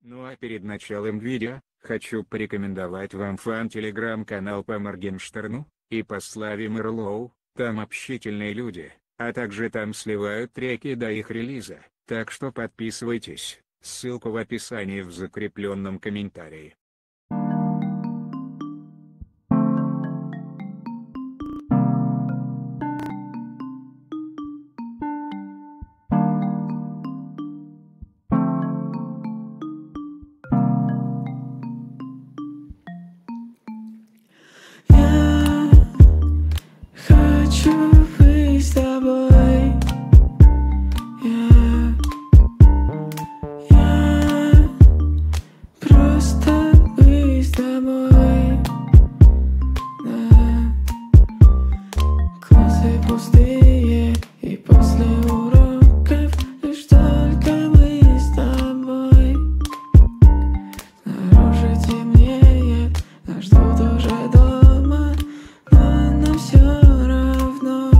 Ну а перед началом видео, хочу порекомендовать вам фан-телеграм-канал по Моргенштерну и по Славе Мерлоу, там общительные люди, а также там сливают треки до их релиза, так что подписывайтесь, ссылка в описании в закрепленном комментарии. Хочу быть с тобой. Я просто быть с тобой. Да. Классы пустые, и после уроков лишь только мы с тобой. Снаружи темнеет, нас ждут уже дома, но нам все равно.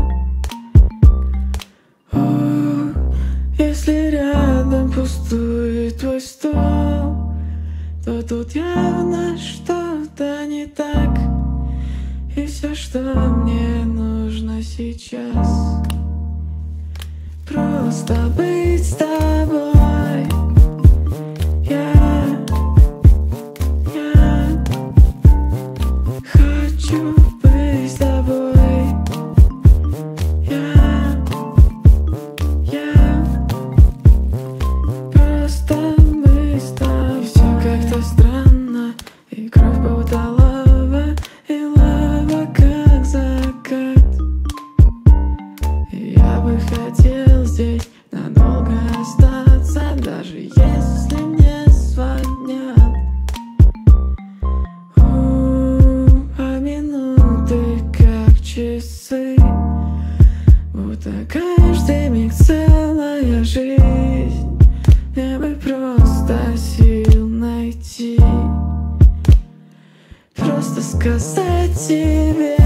Если рядом пустует твой стол, то тут явно что-то не так. И все, что мне нужно сейчас, просто быть с тобой. Я хочу быть с тобой. Я просто быть с тобой. И все как-то странно, и кровь будто лава, и лава как закат. И я бы хотел здесь надолго остаться, даже если мне звонят. А минуты как часы, будто каждый миг целая жизнь. Мне бы просто сил найти, просто сказать тебе: